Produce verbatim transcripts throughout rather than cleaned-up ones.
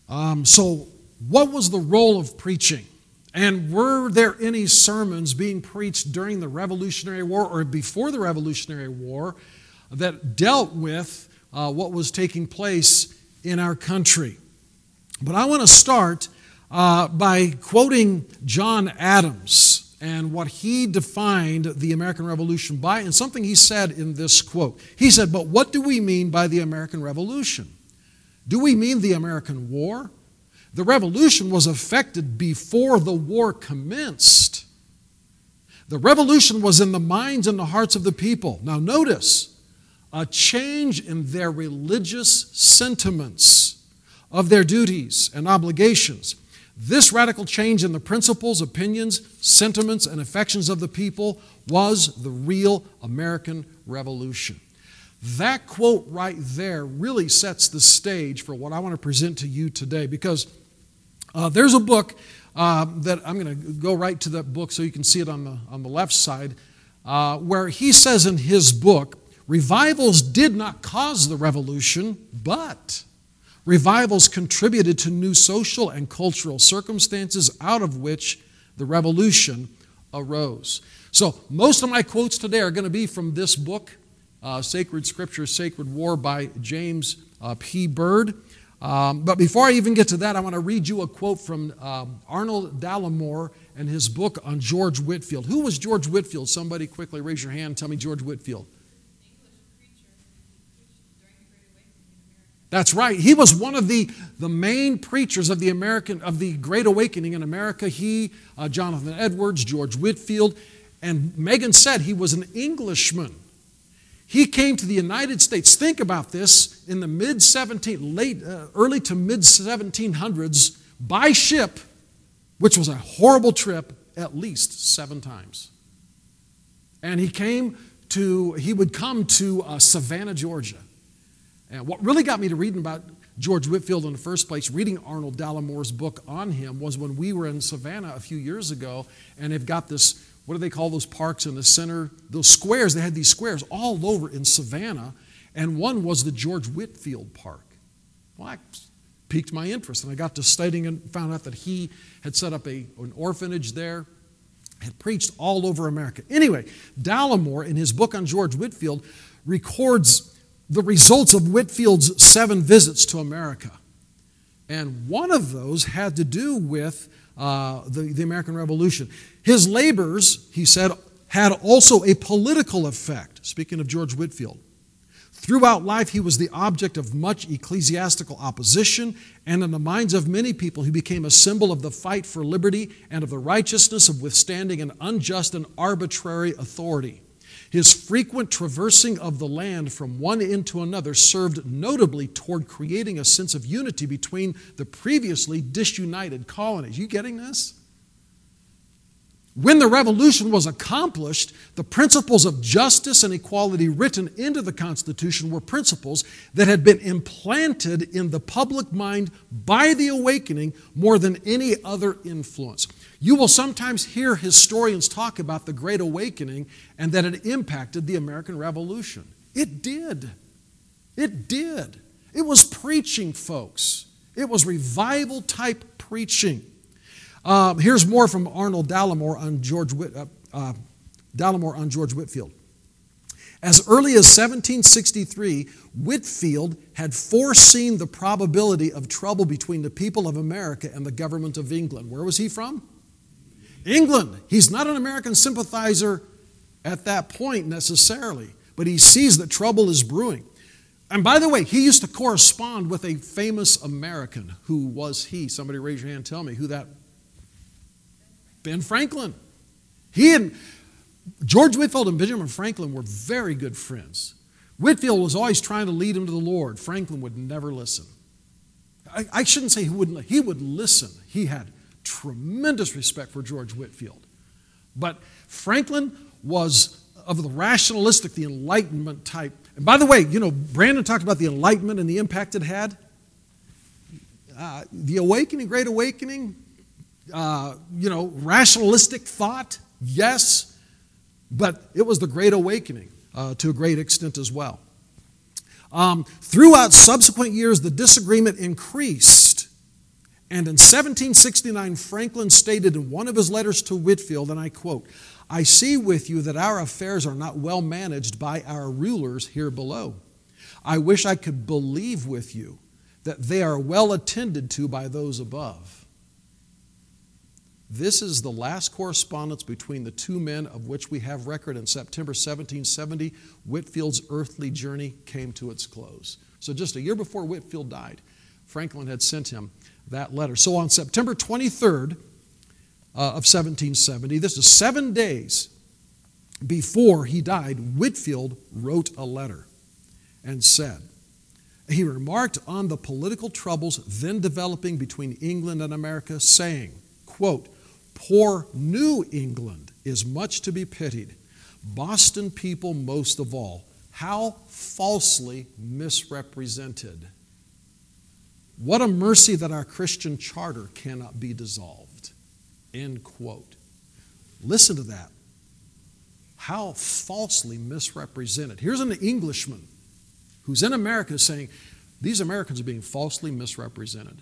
Um, so what was the role of preaching? And were there any sermons being preached during the Revolutionary War or before the Revolutionary War that dealt with uh, what was taking place in our country? But I want to start uh, by quoting John Adams and what he defined the American Revolution by, and something he said in this quote. He said, "But what do we mean by the American Revolution? Do we mean the American War? The Revolution was effected before the war commenced. The Revolution was in the minds and the hearts of the people." Now notice, a change in their religious sentiments of their duties and obligations. This radical change in the principles, opinions, sentiments, and affections of the people was the real American Revolution. That quote right there really sets the stage for what I want to present to you today, because uh, there's a book uh, that I'm going to go right to that book so you can see it on the, on the left side, uh, where he says in his book, "Revivals did not cause the revolution, but revivals contributed to new social and cultural circumstances out of which the revolution arose." So most of my quotes today are going to be from this book, uh, Sacred Scripture, Sacred War by James uh, P. Bird. Um, but before I even get to that, I want to read you a quote from um, Arnold Dallimore and his book on George Whitefield. Who was George Whitefield? Somebody quickly raise your hand and tell me George Whitefield. That's right. He was one of the, the main preachers of the American of the Great Awakening in America. He, uh, Jonathan Edwards, George Whitefield, and Megan said he was an Englishman. He came to the United States. Think about this, in the mid seventeen, late, uh, early to mid seventeen hundreds by ship, which was a horrible trip, at least seven times. And he came to. He would come to uh, Savannah, Georgia. And what really got me to reading about George Whitefield in the first place, reading Arnold Dallimore's book on him, was when we were in Savannah a few years ago, and they've got this, what do they call those parks in the center? Those squares, they had these squares all over in Savannah, and one was the George Whitefield Park. Well, that piqued my interest, and I got to studying and found out that he had set up a, an orphanage there, had preached all over America. Anyway, Dallimore, in his book on George Whitefield, records the results of Whitefield's seven visits to America. And one of those had to do with uh, the, the American Revolution. His labors, he said, had also a political effect. Speaking of George Whitefield. Throughout life, he was the object of much ecclesiastical opposition, and in the minds of many people, he became a symbol of the fight for liberty and of the righteousness of withstanding an unjust and arbitrary authority. His frequent traversing of the land from one end to another served notably toward creating a sense of unity between the previously disunited colonies. You getting this? When the revolution was accomplished, the principles of justice and equality written into the Constitution were principles that had been implanted in the public mind by the awakening more than any other influence. You will sometimes hear historians talk about the Great Awakening and that it impacted the American Revolution. It did. It did. It was preaching, folks. It was revival-type preaching. Uh, here's more from Arnold Dallimore on George Whit, uh, uh, Dallimore on George Whitefield. As early as seventeen sixty-three, Whitefield had foreseen the probability of trouble between the people of America and the government of England. Where was he from? England. He's not an American sympathizer at that point necessarily, but he sees that trouble is brewing. And by the way, he used to correspond with a famous American. Who was he? Somebody raise your hand and tell me who that. Ben Franklin. He and George Whitefield and Benjamin Franklin were very good friends. Whitefield was always trying to lead him to the Lord. Franklin would never listen. I, I shouldn't say he wouldn't. He would listen. He had tremendous respect for George Whitefield. But Franklin was of the rationalistic, the Enlightenment type. And by the way, you know, Brandon talked about the Enlightenment and the impact it had. Uh, the Awakening, Great Awakening, uh, you know, rationalistic thought, yes, but it was the Great Awakening uh, to a great extent as well. Um, throughout subsequent years, the disagreement increased And in seventeen sixty-nine, Franklin stated in one of his letters to Whitefield, and I quote, "I see with you that our affairs are not well managed by our rulers here below. I wish I could believe with you that they are well attended to by those above." This is the last correspondence between the two men of which we have record. In September seventeen seventy, Whitefield's earthly journey came to its close. So just a year before Whitefield died, Franklin had sent him that letter. So on September twenty-third uh, of seventeen seventy, this is seven days before he died, Whitefield wrote a letter and said, he remarked on the political troubles then developing between England and America, saying, quote, "Poor New England is much to be pitied. Boston people most of all. How falsely misrepresented. What a mercy that our Christian charter cannot be dissolved." End quote. Listen to that. How falsely misrepresented. Here's an Englishman who's in America saying, these Americans are being falsely misrepresented.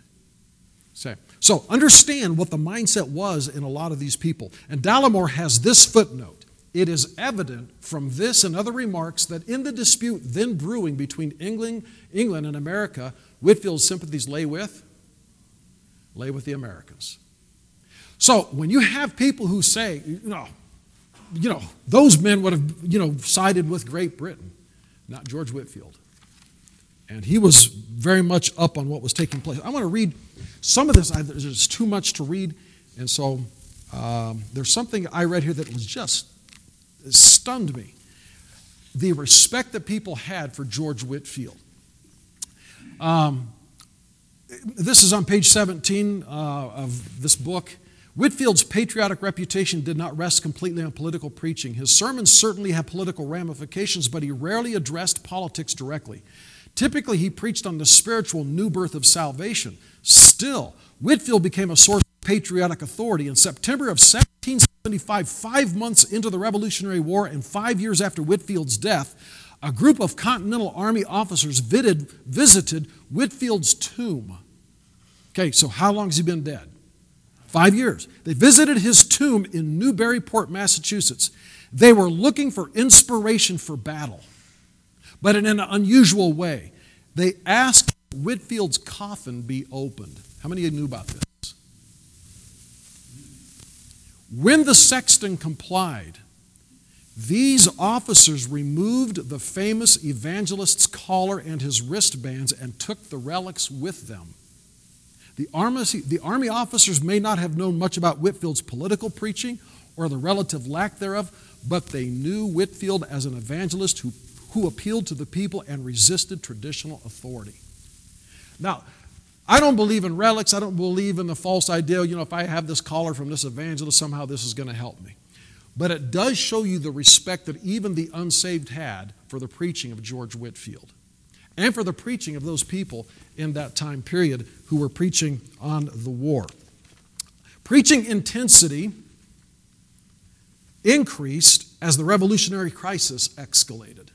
So understand what the mindset was in a lot of these people. And Dallimore has this footnote. It is evident from this and other remarks that in the dispute then brewing between England, England and America, Whitefield's sympathies lay with? Lay with the Americans. So when you have people who say, you know, you know, those men would have, you know, sided with Great Britain, not George Whitefield. And he was very much up on what was taking place. I want to read some of this. I, there's too much to read. And so um, there's something I read here that was just stunned me. The respect that people had for George Whitefield. Um, this is on page seventeen uh, of this book. Whitefield's patriotic reputation did not rest completely on political preaching. His sermons certainly had political ramifications, but he rarely addressed politics directly. Typically, he preached on the spiritual new birth of salvation. Still, Whitefield became a source of patriotic authority. In September of seventeen seventy-five, five months into the Revolutionary War and five years after Whitefield's death, a group of Continental Army officers visited, visited Whitefield's tomb. Okay, so how long has he been dead? Five years. They visited his tomb in Newburyport, Massachusetts. They were looking for inspiration for battle, but in an unusual way. They asked Whitefield's coffin be opened. How many of you knew about this? When the sexton complied, these officers removed the famous evangelist's collar and his wristbands and took the relics with them. The army, the army officers may not have known much about Whitefield's political preaching or the relative lack thereof, but they knew Whitefield as an evangelist who, who appealed to the people and resisted traditional authority. Now, I don't believe in relics. I don't believe in the false idea, you know, if I have this collar from this evangelist, somehow this is going to help me. But it does show you the respect that even the unsaved had for the preaching of George Whitefield and for the preaching of those people in that time period who were preaching on the war. Preaching intensity increased as the Revolutionary crisis escalated.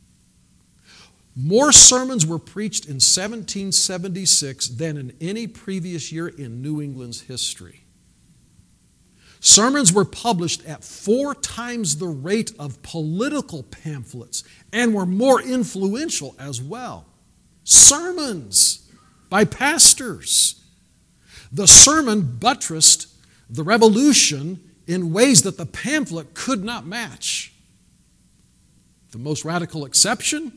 More sermons were preached in seventeen seventy-six than in any previous year in New England's history. Sermons were published at four times the rate of political pamphlets and were more influential as well. Sermons by pastors. The sermon buttressed the revolution in ways that the pamphlet could not match. The most radical exception,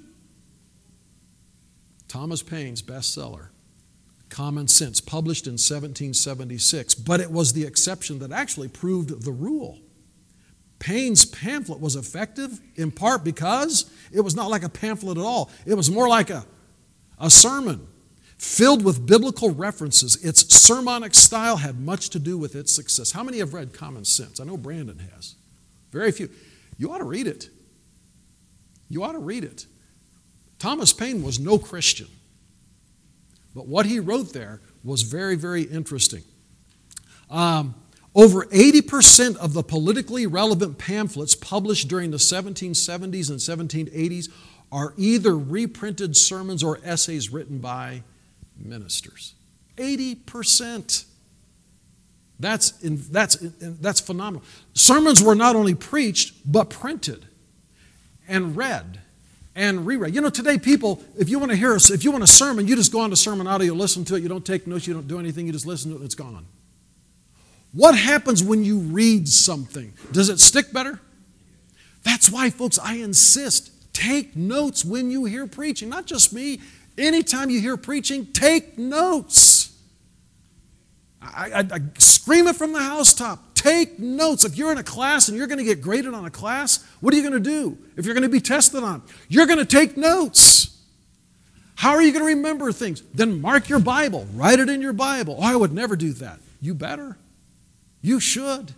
Thomas Paine's bestseller, Common Sense, published in seventeen seventy-six, but it was the exception that actually proved the rule. Paine's pamphlet was effective in part because it was not like a pamphlet at all. It was more like a, a sermon filled with biblical references. Its sermonic style had much to do with its success. How many have read Common Sense? I know Brandon has. Very few. You ought to read it. You ought to read it. Thomas Paine was no Christian. But what he wrote there was very, very interesting. Um, over eighty percent of the politically relevant pamphlets published during the seventeen seventies and seventeen eighties are either reprinted sermons or essays written by ministers. eighty percent. That's, in, that's, in, that's phenomenal. Sermons were not only preached, but printed and read and reread. You know, today people, if you want to hear a, if you want a sermon, you just go on to Sermon Audio, you listen to it, you don't take notes, you don't do anything, you just listen to it and it's gone. What happens when you read something? Does it stick better? That's why, folks, I insist, take notes when you hear preaching. Not just me. Anytime you hear preaching, take notes. I, I, I scream it from the housetop. Take notes. If you're in a class and you're going to get graded on a class, what are you going to do? If you're going to be tested on, you're going to take notes. How are you going to remember things? Then mark your Bible. Write it in your Bible. Oh, I would never do that. You better. You should.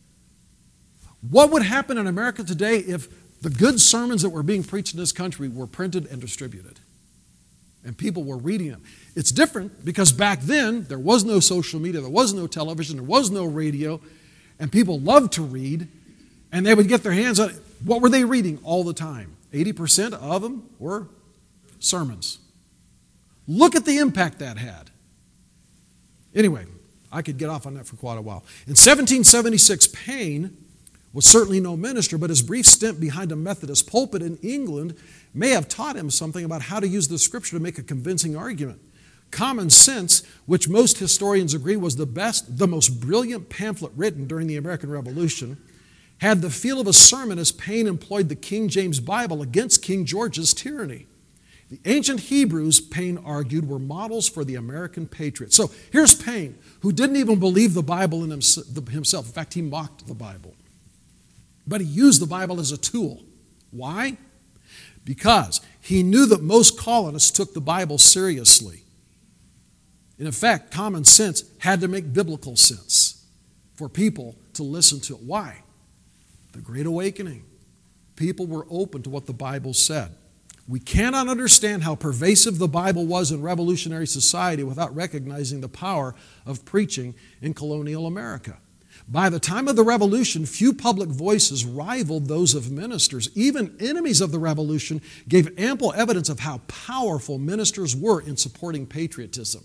What would happen in America today if the good sermons that were being preached in this country were printed and distributed? And people were reading them. It's different because back then there was no social media, there was no television, there was no radio, and people loved to read, and they would get their hands on it. What were they reading all the time? eighty percent of them were sermons. Look at the impact that had. Anyway, I could get off on that for quite a while. In seventeen seventy-six, Paine was certainly no minister, but his brief stint behind a Methodist pulpit in England may have taught him something about how to use the Scripture to make a convincing argument. Common Sense, which most historians agree was the best, the most brilliant pamphlet written during the American Revolution, had the feel of a sermon as Paine employed the King James Bible against King George's tyranny. The ancient Hebrews, Paine argued, were models for the American patriots. So here's Paine, who didn't even believe the Bible in himself. In fact, he mocked the Bible. But he used the Bible as a tool. Why? Because he knew that most colonists took the Bible seriously. And in fact, common sense had to make biblical sense for people to listen to it. Why? The Great Awakening. People were open to what the Bible said. We cannot understand how pervasive the Bible was in revolutionary society without recognizing the power of preaching in colonial America. By the time of the Revolution, few public voices rivaled those of ministers. Even enemies of the Revolution gave ample evidence of how powerful ministers were in supporting patriotism.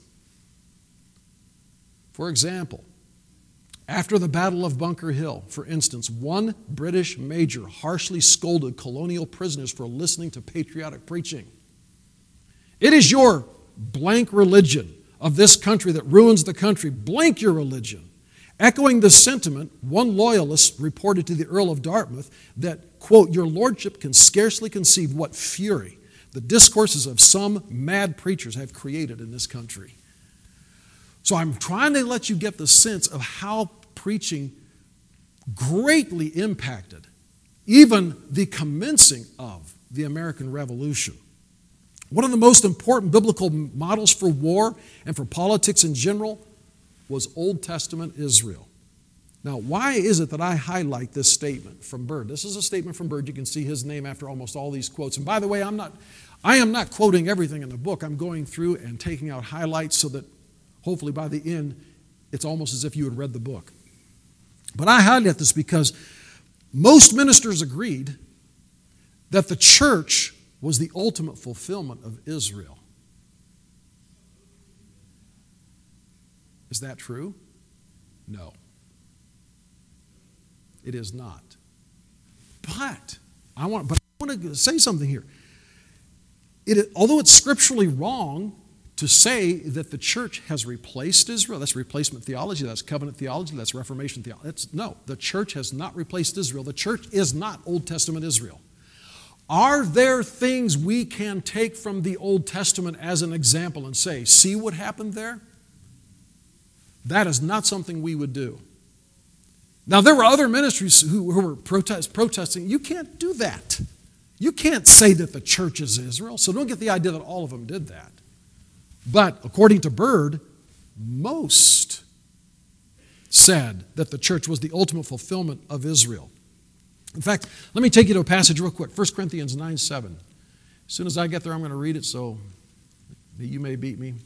For example, after the Battle of Bunker Hill, for instance, one British major harshly scolded colonial prisoners for listening to patriotic preaching. It is your blank religion of this country that ruins the country. Blank your religion. Echoing the sentiment, one loyalist reported to the Earl of Dartmouth that, quote, your lordship can scarcely conceive what fury the discourses of some mad preachers have created in this country. So I'm trying to let you get the sense of how preaching greatly impacted even the commencing of the American Revolution. One of the most important biblical models for war and for politics in general was Old Testament Israel. Now, why is it that I highlight this statement from Bird? This is a statement from Bird. You can see his name after almost all these quotes. And by the way, I'm not, I am not quoting everything in the book. I'm going through and taking out highlights so that hopefully by the end, it's almost as if you had read the book. But I highlight this because most ministers agreed that the church was the ultimate fulfillment of Israel. Is that true? No. It is not. But I want, but I want to say something here. It, although it's scripturally wrong to say that the church has replaced Israel, that's replacement theology, that's covenant theology, that's Reformation theology. That's, no, the church has not replaced Israel. The church is not Old Testament Israel. Are there things we can take from the Old Testament as an example and say, see what happened there? That is not something we would do. Now, there were other ministries who, who were protest, protesting. You can't do that. You can't say that the church is Israel, so don't get the idea that all of them did that. But according to Bird, most said that the church was the ultimate fulfillment of Israel. In fact, let me take you to a passage real quick, First Corinthians nine seven. As soon as I get there, I'm going to read it, so you may beat me.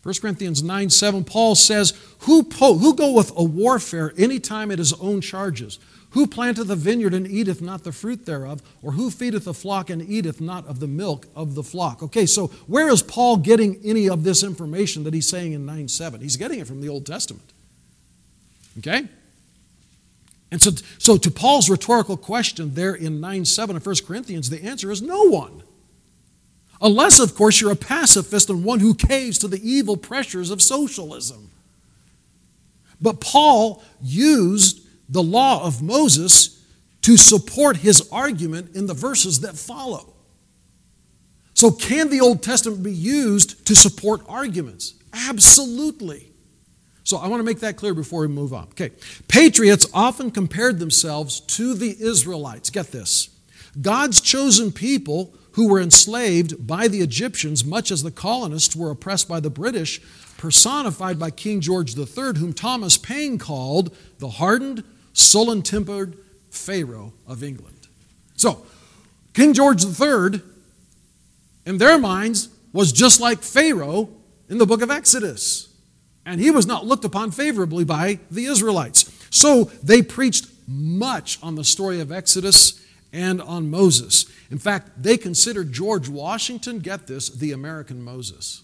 First Corinthians nine seven, Paul says, Who, po- who goeth a warfare any time at his own charges? Who planteth a vineyard and eateth not the fruit thereof? Or who feedeth a flock and eateth not of the milk of the flock? Okay, so where is Paul getting any of this information that he's saying in nine seven? He's getting it from the Old Testament. Okay? And so, so to Paul's rhetorical question there in nine seven of First Corinthians, the answer is no one. Unless, of course, you're a pacifist and one who caves to the evil pressures of socialism. But Paul used the law of Moses to support his argument in the verses that follow. So can the Old Testament be used to support arguments? Absolutely. So I want to make that clear before we move on. Okay. Patriots often compared themselves to the Israelites. Get this. God's chosen people who were enslaved by the Egyptians, much as the colonists were oppressed by the British, personified by King George the Third, whom Thomas Paine called the hardened, sullen-tempered Pharaoh of England. So, King George the Third, in their minds, was just like Pharaoh in the book of Exodus. And he was not looked upon favorably by the Israelites. So, they preached much on the story of Exodus and on Moses. In fact, they considered George Washington, get this, the American Moses.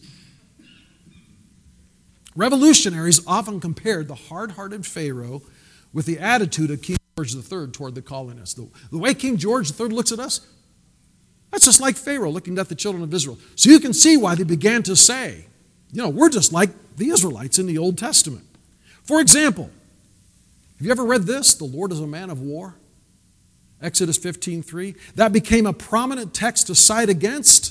Revolutionaries often compared the hard-hearted Pharaoh with the attitude of King George the Third toward the colonists. The, the way King George the Third looks at us, that's just like Pharaoh looking at the children of Israel. So you can see why they began to say, you know, we're just like the Israelites in the Old Testament. For example, have you ever read this? The Lord is a man of war. Exodus fifteen three. That became a prominent text to cite against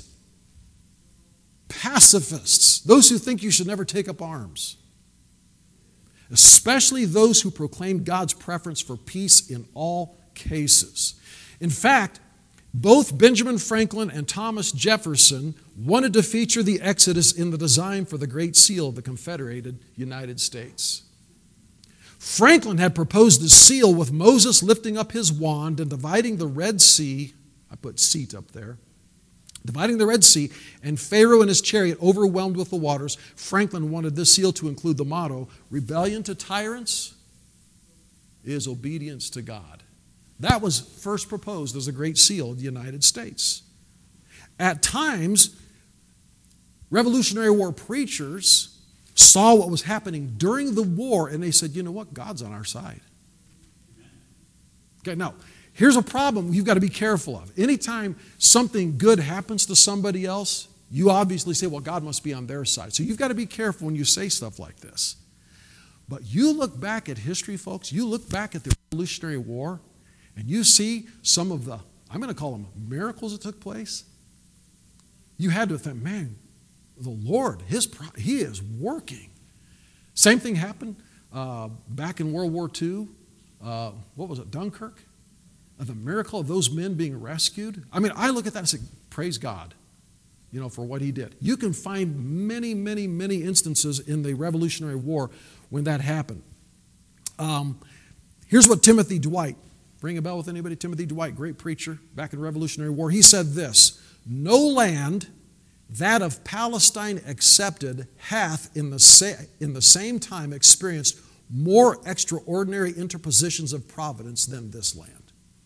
pacifists, those who think you should never take up arms, especially those who proclaim God's preference for peace in all cases. In fact, both Benjamin Franklin and Thomas Jefferson wanted to feature the Exodus in the design for the Great Seal of the Confederated United States. Franklin had proposed a seal with Moses lifting up his wand and dividing the Red Sea. I put seat up there. Dividing the Red Sea, and Pharaoh and his chariot overwhelmed with the waters. Franklin wanted this seal to include the motto, rebellion to tyrants is obedience to God. That was first proposed as a great seal of the United States. At times, Revolutionary War preachers saw what was happening during the war, and they said, you know what, God's on our side. Okay, now, here's a problem you've got to be careful of. Anytime something good happens to somebody else, you obviously say, well, God must be on their side. So you've got to be careful when you say stuff like this. But you look back at history, folks, you look back at the Revolutionary War, and you see some of the, I'm going to call them miracles that took place. You had to think, man, the Lord, his, he is working. Same thing happened uh, back in World War Two. Uh, what was it, Dunkirk? Uh, the miracle of those men being rescued. I mean, I look at that and say, praise God, you know, for what he did. You can find many, many, many instances in the Revolutionary War when that happened. Um, here's what Timothy Dwight, ring a bell with anybody? Timothy Dwight, great preacher back in the Revolutionary War. He said this, no land that of Palestine accepted hath in the, sa- in the same time experienced more extraordinary interpositions of providence than this land.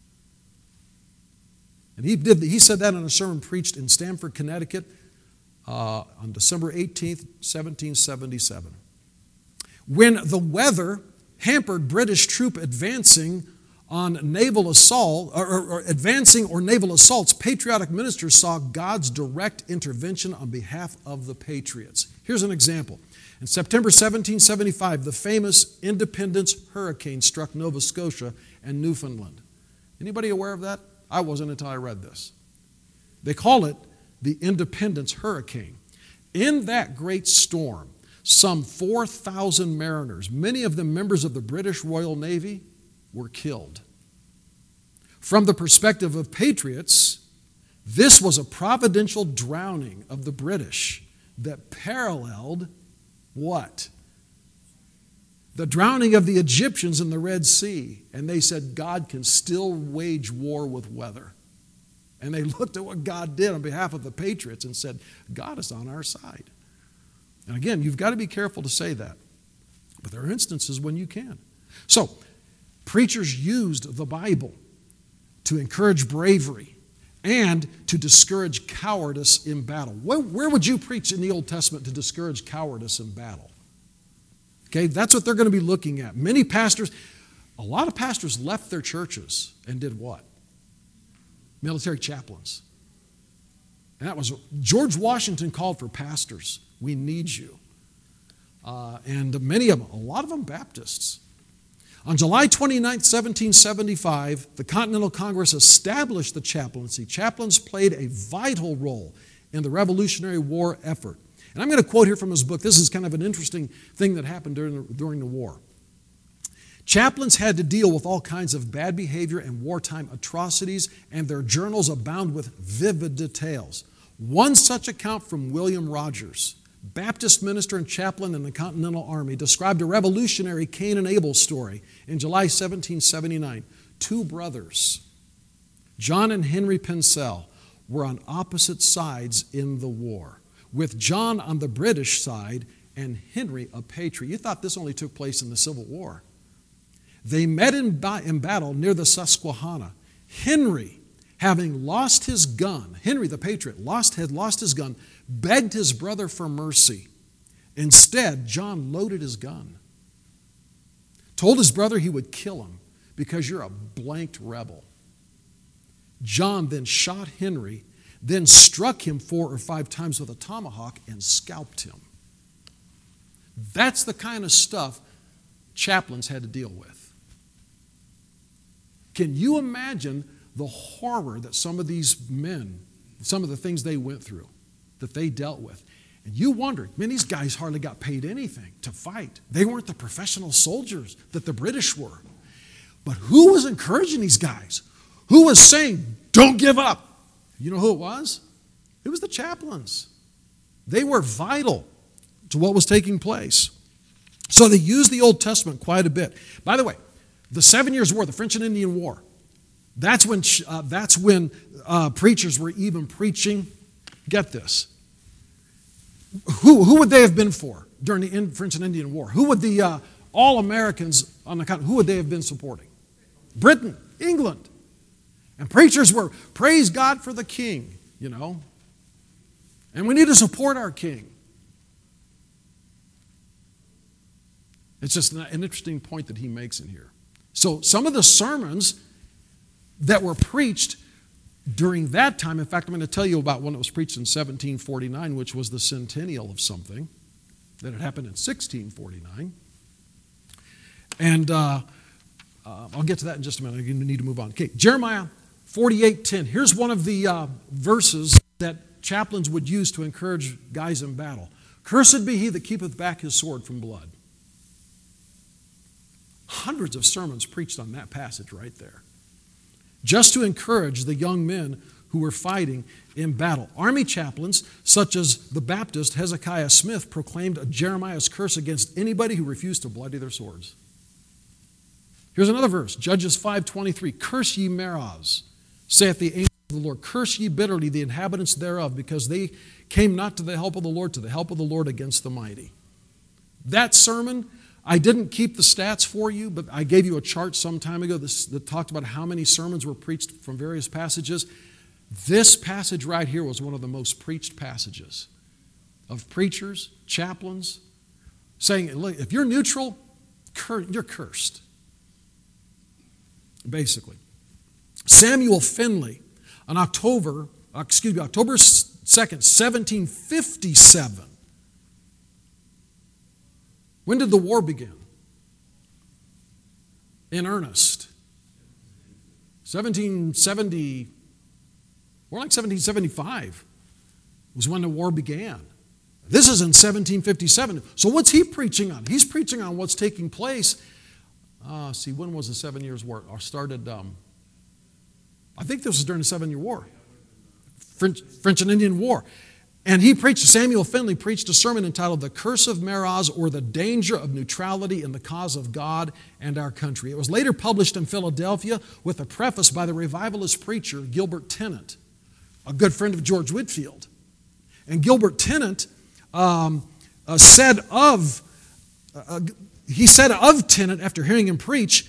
And he, did, he said that in a sermon preached in Stamford, Connecticut uh, on December eighteenth, seventeen seventy-seven. When the weather hampered British troop advancing on naval assault, or, or, or advancing or naval assaults, patriotic ministers saw God's direct intervention on behalf of the patriots. Here's an example. In September seventeen seventy-five, the famous Independence hurricane struck Nova Scotia and Newfoundland. Anybody aware of that? I wasn't until I read this. They call it the Independence hurricane. In that great storm, some four thousand mariners, many of them members of the British Royal Navy, were killed. From the perspective of patriots, this was a providential drowning of the British that paralleled what? The drowning of the Egyptians in the Red Sea. And they said, God can still wage war with weather. And they looked at what God did on behalf of the patriots and said, God is on our side. And again, you've got to be careful to say that. But there are instances when you can. So, preachers used the Bible to encourage bravery and to discourage cowardice in battle. Where, where would you preach in the Old Testament to discourage cowardice in battle? Okay, that's what they're going to be looking at. Many pastors, a lot of pastors left their churches and did what? Military chaplains. And that was, George Washington called for pastors. We need you. Uh, and many of them, a lot of them Baptists. On July twenty-ninth, seventeen seventy-five, the Continental Congress established the chaplaincy. Chaplains played a vital role in the Revolutionary War effort. And I'm going to quote here from his book. This is kind of an interesting thing that happened during the, during the war. Chaplains had to deal with all kinds of bad behavior and wartime atrocities, and their journals abound with vivid details. One such account from William Rogers, Baptist minister and chaplain in the Continental Army, described a revolutionary Cain and Abel story in July seventeen seventy-nine. Two brothers, John and Henry Pensell, were on opposite sides in the war, with John on the British side and Henry a patriot. You thought this only took place in the Civil War. They met in, ba- in battle near the Susquehanna. Henry, having lost his gun, Henry the patriot lost, had lost his gun, begged his brother for mercy. Instead, John loaded his gun, told his brother he would kill him because you're a blanked rebel. John then shot Henry, then struck him four or five times with a tomahawk and scalped him. That's the kind of stuff chaplains had to deal with. Can you imagine the horror that some of these men, some of the things they went through, that they dealt with? And you wondered, man, these guys hardly got paid anything to fight. They weren't the professional soldiers that the British were. But who was encouraging these guys? Who was saying, don't give up? You know who it was? It was the chaplains. They were vital to what was taking place. So they used the Old Testament quite a bit. By the way, the Seven Years' War, the French and Indian War, that's when, uh, that's when uh, preachers were even preaching. Get this. Who, who would they have been for during the French and Indian War? Who would the uh, all Americans on the continent, who would they have been supporting? Britain, England. And preachers were, praise God for the king, you know. And we need to support our king. It's just an interesting point that he makes in here. So some of the sermons that were preached during that time, in fact, I'm going to tell you about one that was preached in seventeen forty-nine, which was the centennial of something that had happened in sixteen forty-nine. And uh, uh, I'll get to that in just a minute. I need to move on. Okay, Jeremiah forty-eight ten. Here's one of the uh, verses that chaplains would use to encourage guys in battle. Cursed be he that keepeth back his sword from blood. Hundreds of sermons preached on that passage right there, just to encourage the young men who were fighting in battle. Army chaplains, such as the Baptist Hezekiah Smith, proclaimed a Jeremiah's curse against anybody who refused to bloody their swords. Here's another verse, Judges five twenty-three. Curse ye Meroz, saith the angel of the Lord. Curse ye bitterly the inhabitants thereof, because they came not to the help of the Lord, to the help of the Lord against the mighty. That sermon, I didn't keep the stats for you, but I gave you a chart some time ago that, that talked about how many sermons were preached from various passages. This passage right here was one of the most preached passages of preachers, chaplains, saying, look, if you're neutral, cur- you're cursed. Basically. Samuel Finley, on October, excuse me, October second, seventeen fifty-seven. When did the war begin? In earnest. seventeen seventy, more like seventeen seventy-five was when the war began. This is in seventeen fifty-seven. So what's he preaching on? He's preaching on what's taking place. Uh, see, when was the Seven Years' War? Or started, um, I think this was during the Seven Year War. French, French and Indian War. And he preached, Samuel Finley preached a sermon entitled The Curse of Meroz, or the Danger of Neutrality in the Cause of God and Our Country. It was later published in Philadelphia with a preface by the revivalist preacher Gilbert Tennant, a good friend of George Whitefield. And Gilbert Tennant um, uh, said of, uh, he said of Tennent after hearing him preach,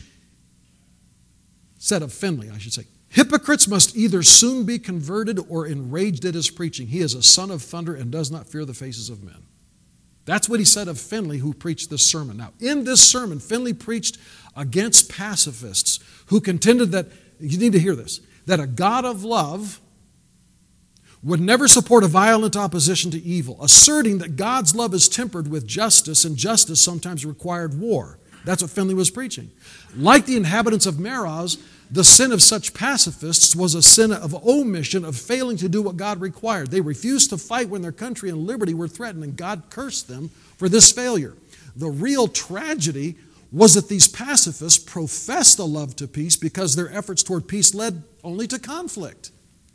said of Finley, I should say, hypocrites must either soon be converted or enraged at his preaching. He is a son of thunder and does not fear the faces of men. That's what he said of Finley, who preached this sermon. Now, in this sermon, Finley preached against pacifists who contended that, you need to hear this, that a God of love would never support a violent opposition to evil, asserting that God's love is tempered with justice, and justice sometimes required war. That's what Finley was preaching. Like the inhabitants of Meroz, the sin of such pacifists was a sin of omission, of failing to do what God required. They refused to fight when their country and liberty were threatened, and God cursed them for this failure. The real tragedy was that these pacifists professed a love to peace because their efforts toward peace led only to conflict.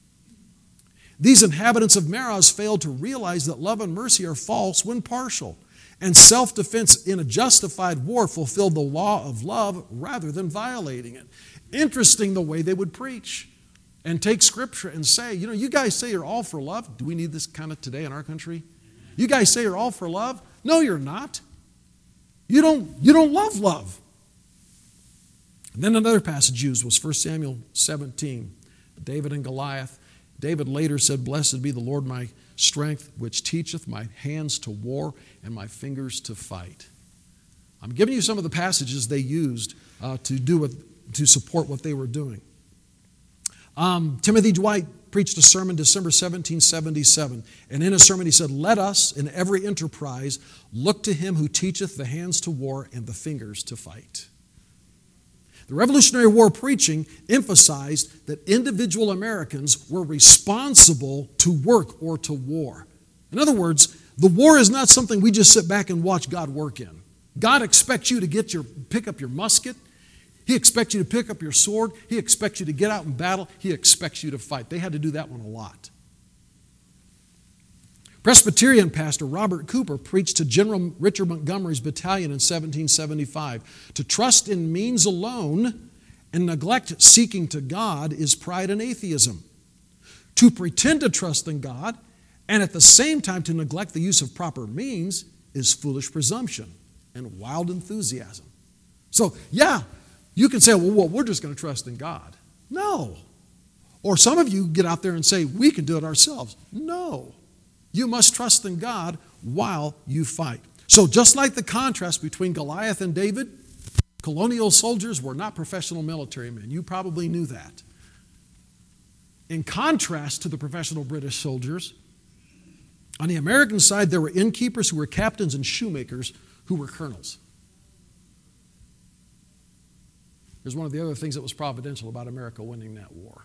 These inhabitants of Meroz failed to realize that love and mercy are false when partial, and self-defense in a justified war fulfilled the law of love rather than violating it. Interesting the way they would preach and take Scripture and say, you know, you guys say you're all for love. Do we need this kind of today in our country? You guys say you're all for love? No, you're not. You don't, you don't love love. And then another passage used was First Samuel seventeen, David and Goliath. David later said, blessed be the Lord my strength, which teacheth my hands to war and my fingers to fight. I'm giving you some of the passages they used uh, to do with to support what they were doing. Um, Timothy Dwight preached a sermon December seventeen seventy-seven, and in a sermon he said, let us in every enterprise look to him who teacheth the hands to war and the fingers to fight. The Revolutionary War preaching emphasized that individual Americans were responsible to work or to war. In other words, the war is not something we just sit back and watch God work in. God expects you to get your, pick up your musket. He expects you to pick up your sword. He expects you to get out in battle. He expects you to fight. They had to do that one a lot. Presbyterian pastor Robert Cooper preached to General Richard Montgomery's battalion in seventeen seventy-five. To trust in means alone and neglect seeking to God is pride and atheism. To pretend to trust in God and at the same time to neglect the use of proper means is foolish presumption and wild enthusiasm. So, yeah, you can say, well, well, we're just going to trust in God. No. Or some of you get out there and say, we can do it ourselves. No. You must trust in God while you fight. So just like the contrast between Goliath and David, colonial soldiers were not professional military men. You probably knew that. In contrast to the professional British soldiers, on the American side, there were innkeepers who were captains and shoemakers who were colonels. Here's one of the other things that was providential about America winning that war.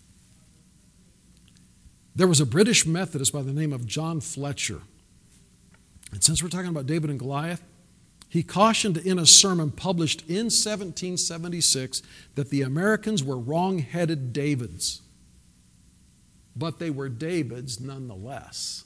There was a British Methodist by the name of John Fletcher. And since we're talking about David and Goliath, he cautioned in a sermon published in seventeen seventy-six that the Americans were wrong-headed Davids. But they were Davids nonetheless.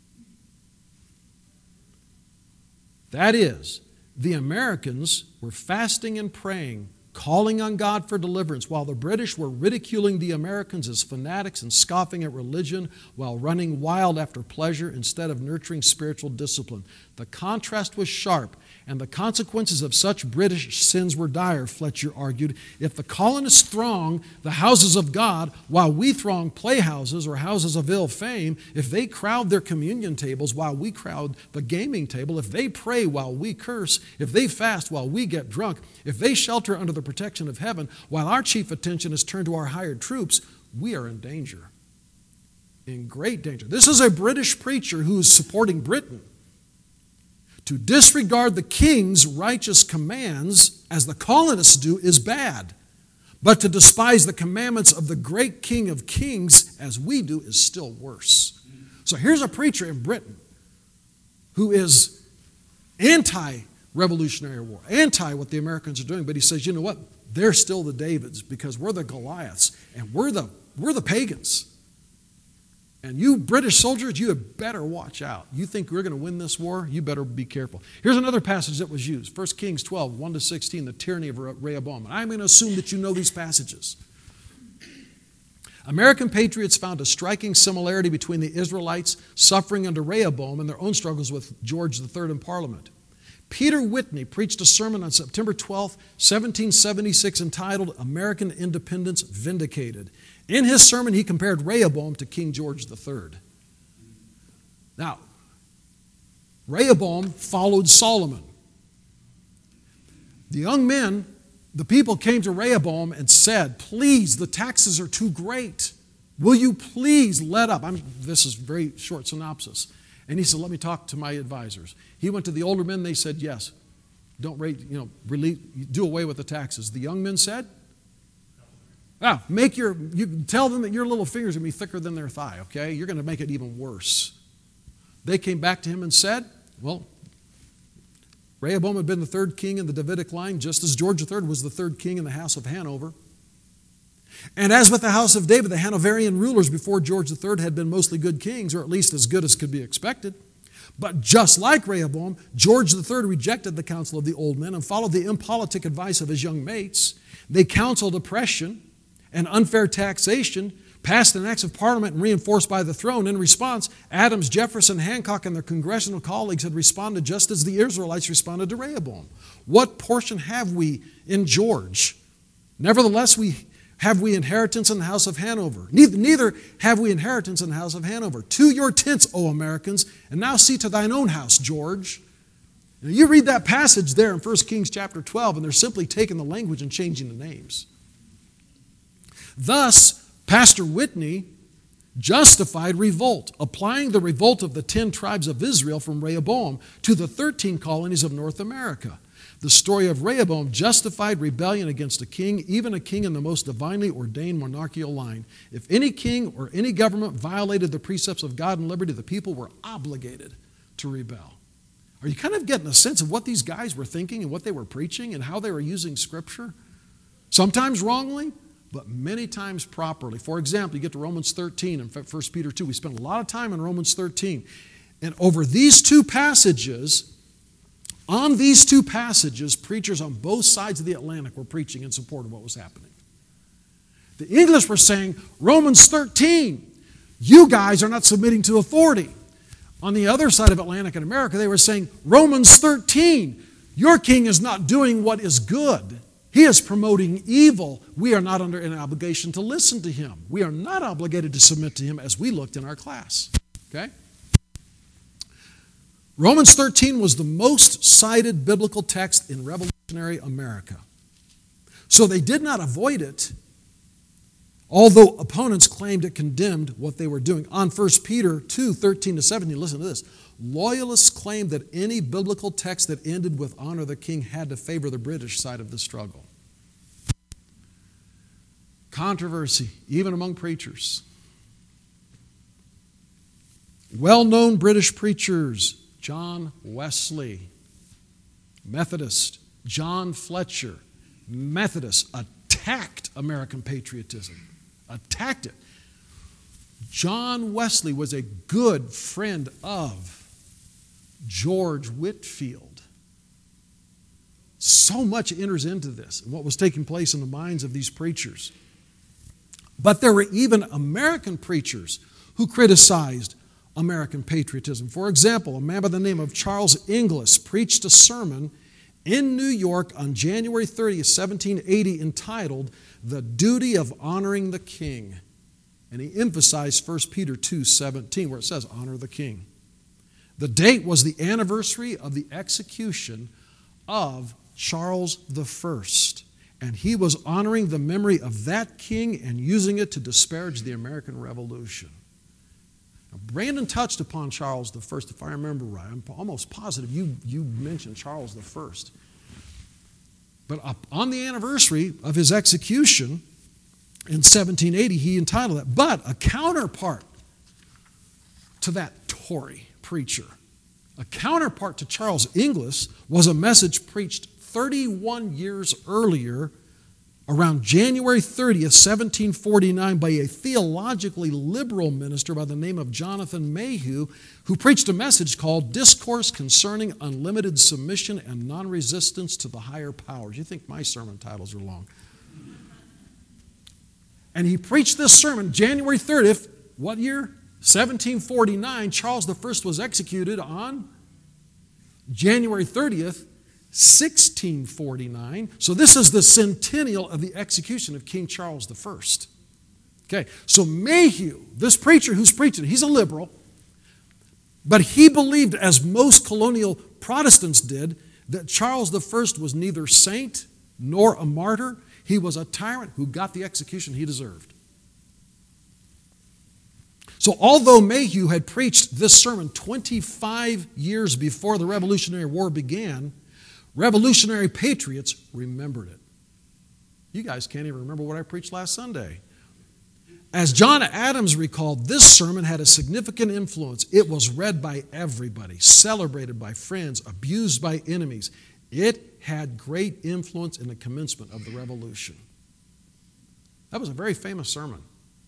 That is, the Americans were fasting and praying, calling on God for deliverance, while the British were ridiculing the Americans as fanatics and scoffing at religion while running wild after pleasure instead of nurturing spiritual discipline. The contrast was sharp, and the consequences of such British sins were dire, Fletcher argued. If the colonists throng the houses of God while we throng playhouses or houses of ill fame, if they crowd their communion tables while we crowd the gaming table, if they pray while we curse, if they fast while we get drunk, if they shelter under the protection of heaven while our chief attention is turned to our hired troops, we are in danger, in great danger. This is a British preacher who is supporting Britain. To disregard the king's righteous commands, as the colonists do, is bad. But to despise the commandments of the great King of Kings, as we do, is still worse. So here's a preacher in Britain who is anti-Revolutionary War, anti what the Americans are doing, but he says, you know what? They're still the Davids because we're the Goliaths and we're the, we're the pagans. And you British soldiers, you had better watch out. You think we're going to win this war? You better be careful. Here's another passage that was used. First Kings twelve, one to sixteen, the tyranny of Rehoboam. And I'm going to assume that you know these passages. American patriots found a striking similarity between the Israelites suffering under Rehoboam and their own struggles with George the Third in Parliament. Peter Whitney preached a sermon on September twelfth, seventeen seventy-six, entitled American Independence Vindicated. In his sermon, he compared Rehoboam to King George the Third. Now, Rehoboam followed Solomon. The young men, the people came to Rehoboam and said, please, the taxes are too great. Will you please let up? I'm, this is a very short synopsis. And he said, let me talk to my advisors. He went to the older men. They said, yes, don't rate, you know, relieve, do away with the taxes. The young men said, ah, make your, you tell them that your little fingers are going to be thicker than their thigh, okay? You're going to make it even worse. They came back to him and said, well, Rehoboam had been the third king in the Davidic line, just as George the Third was the third king in the house of Hanover. And as with the house of David, the Hanoverian rulers before George the Third had been mostly good kings, or at least as good as could be expected. But just like Rehoboam, George the Third rejected the counsel of the old men and followed the impolitic advice of his young mates. They counseled oppression and unfair taxation, passed an act of parliament and reinforced by the throne. In response, Adams, Jefferson, Hancock, and their congressional colleagues had responded just as the Israelites responded to Rehoboam. What portion have we in George? Nevertheless, we have we inheritance in the house of Hanover. Neither, neither have we inheritance in the house of Hanover. To your tents, O Americans, and now see to thine own house, George. Now, you read that passage there in First Kings chapter twelve, and they're simply taking the language and changing the names. Thus, Pastor Whitney justified revolt, applying the revolt of the ten tribes of Israel from Rehoboam to the thirteen colonies of North America. The story of Rehoboam justified rebellion against a king, even a king in the most divinely ordained monarchical line. If any king or any government violated the precepts of God and liberty, the people were obligated to rebel. Are you kind of getting a sense of what these guys were thinking and what they were preaching and how they were using Scripture? Sometimes wrongly, but many times properly. For example, you get to Romans thirteen and First Peter two. We spent a lot of time in Romans thirteen. And over these two passages, on these two passages, preachers on both sides of the Atlantic were preaching in support of what was happening. The English were saying, Romans thirteen, you guys are not submitting to authority. On the other side of Atlantic in America, they were saying, Romans thirteen, your king is not doing what is good. He is promoting evil. We are not under an obligation to listen to him. We are not obligated to submit to him, as we looked in our class. Okay? Romans thirteen was the most cited biblical text in revolutionary America. So they did not avoid it, although opponents claimed it condemned what they were doing. On First Peter two, thirteen to seventeen, listen to this. Loyalists claimed that any biblical text that ended with honor the king had to favor the British side of the struggle. Controversy, even among preachers. Well-known British preachers, John Wesley, Methodist, John Fletcher, Methodist, attacked American patriotism, attacked it. John Wesley was a good friend of George Whitefield. So much enters into this and what was taking place in the minds of these preachers. But there were even American preachers who criticized American patriotism. For example, a man by the name of Charles Inglis preached a sermon in New York on January thirtieth, seventeen eighty, entitled The Duty of Honoring the King. And he emphasized First Peter two, seventeen, where it says, honor the king. The date was the anniversary of the execution of Charles the First. And he was honoring the memory of that king and using it to disparage the American Revolution. Now, Brandon touched upon Charles the First, if I remember right. I'm almost positive you, you mentioned Charles the First. But on the anniversary of his execution in seventeen eighty, he entitled it, but a counterpart to that Tory preacher, a counterpart to Charles Inglis, was a message preached thirty-one years earlier, around January thirtieth, seventeen forty-nine, by a theologically liberal minister by the name of Jonathan Mayhew, who preached a message called Discourse Concerning Unlimited Submission and Non-Resistance to the Higher Powers. You think my sermon titles are long. And he preached this sermon January thirtieth, what year? seventeen forty-nine. Charles the First was executed on January thirtieth, sixteen forty-nine. So this is the centennial of the execution of King Charles the First. Okay, so Mayhew, this preacher who's preaching, he's a liberal, but he believed, as most colonial Protestants did, that Charles the First was neither saint nor a martyr. He was a tyrant who got the execution he deserved. So although Mayhew had preached this sermon twenty-five years before the Revolutionary War began, revolutionary patriots remembered it. You guys can't even remember what I preached last Sunday. As John Adams recalled, this sermon had a significant influence. It was read by everybody, celebrated by friends, abused by enemies. It had great influence in the commencement of the Revolution. That was a very famous sermon.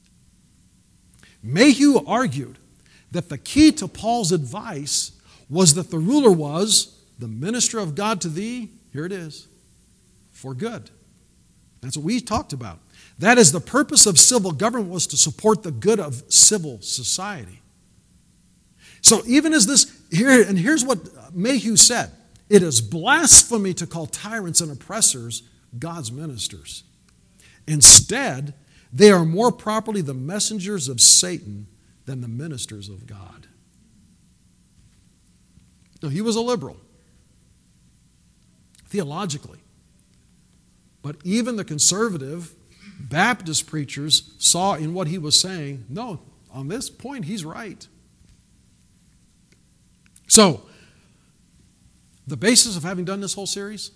Mayhew argued that the key to Paul's advice was that the ruler was the minister of God to thee, here it is, for good. That's what we talked about. That is, the purpose of civil government was to support the good of civil society. So even as this, here, and here's what Mayhew said, it is blasphemy to call tyrants and oppressors God's ministers. Instead, they are more properly the messengers of Satan than the ministers of God. Now, he was a liberal, theologically. But even the conservative Baptist preachers saw in what he was saying, no, on this point, he's right. So, the basis of having done this whole series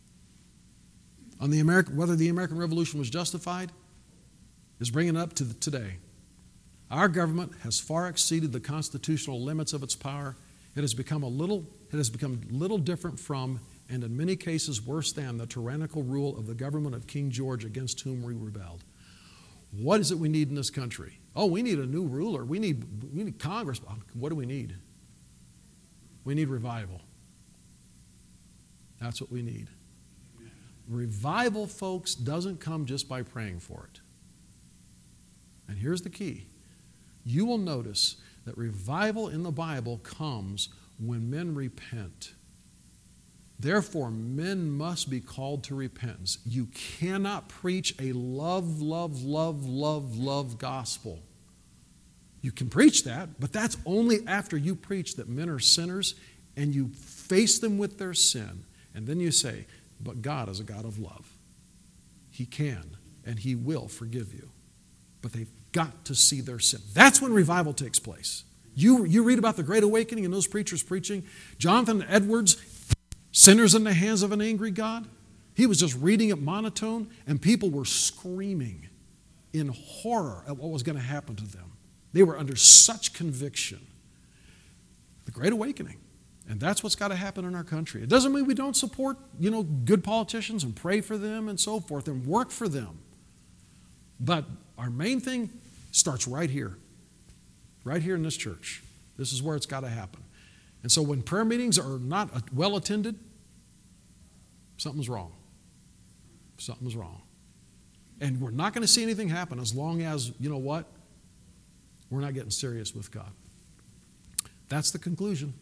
on the American, whether the American Revolution was justified, is bringing it up to the, today. Our government has far exceeded the constitutional limits of its power. It has become a little, it has become little different from, and in many cases worse than, the tyrannical rule of the government of King George against whom we rebelled. What is it we need in this country? Oh, we need a new ruler. We need, we need Congress. What do we need? We need revival. That's what we need. Revival, folks, doesn't come just by praying for it. And here's the key. You will notice that revival in the Bible comes when men repent. Therefore, men must be called to repentance. You cannot preach a love, love, love, love, love gospel. You can preach that, but that's only after you preach that men are sinners and you face them with their sin. And then you say, but God is a God of love. He can and He will forgive you. But they've got to see their sin. That's when revival takes place. You, you read about the Great Awakening and those preachers preaching. Jonathan Edwards, Sinners in the Hands of an Angry God. He was just reading it monotone, and people were screaming in horror at what was going to happen to them. They were under such conviction. The Great Awakening. And that's what's got to happen in our country. It doesn't mean we don't support, you know, good politicians and pray for them and so forth and work for them. But our main thing starts right here. Right here in this church. This is where it's got to happen. And so when prayer meetings are not well attended, something's wrong. Something's wrong. And we're not going to see anything happen as long as, you know what? We're not getting serious with God. That's the conclusion.